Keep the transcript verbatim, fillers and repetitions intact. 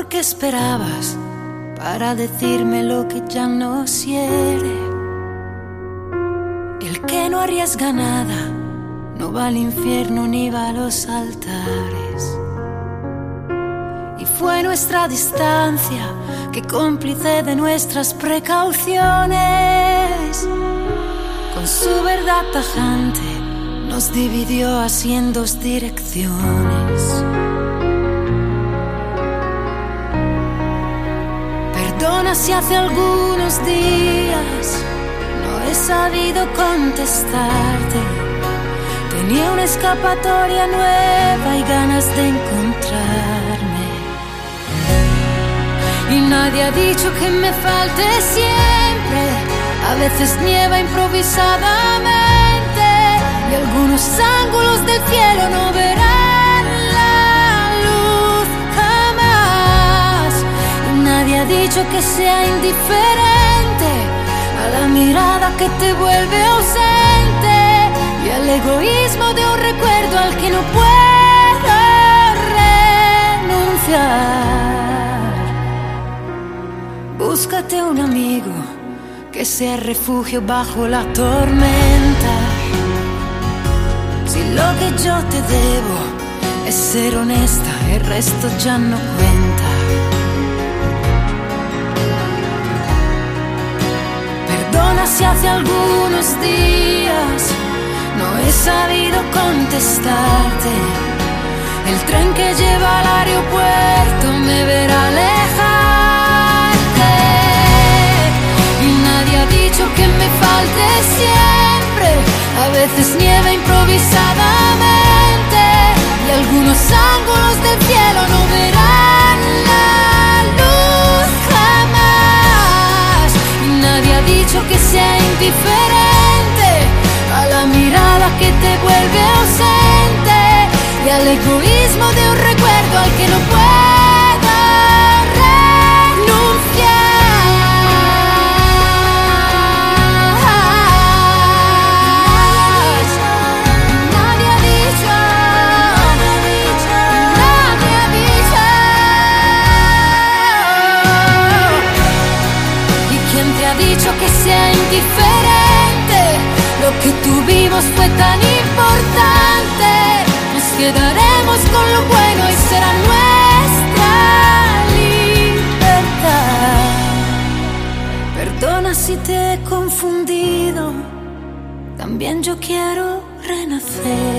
que esperabas para decirme lo que ya no quiere. El que no arriesga nada no va al infierno ni va a los altares. Y fue nuestra distancia que, cómplice de nuestras precauciones, con su verdad tajante nos dividió así en dos direcciones. Perdona si hace algunos días no he sabido contestarte. Tenía una escapatoria nueva y ganas de encontrarme. Y nadie ha dicho que me falte siempre. A veces nieva improvisadamente y algunos ángulos del cielo no verán la luz jamás. Y nadie ha dicho que sea indiferente a la mirada que te vuelve ausente y al egoísmo de un recuerdo al que no puedo renunciar. Búscate un amigo que sea refugio bajo la tormenta. Si lo que yo te debo es ser honesta, el resto ya no cuenta. Perdona si hace algunos días no he sabido contestarte. El tren que lleva al aeropuerto me verá alejarte. Y nadie ha dicho que me falte siempre. A veces nieva improvisadamente y algunos ángulos del cielo no verán la luz jamás. Y nadie ha dicho que sea indiferente a la mirada que te vuelve ausente y al egoísmo de un recuerdo al que no puedo renunciar. Nadie ha dicho, nadie ha dicho. ¿Y quién te ha dicho que sea indiferente? Lo que tuvimos fue tan importante. Nos quedaremos con lo bueno y será nuestra libertad. Perdona si te he confundido. También yo quiero renacer.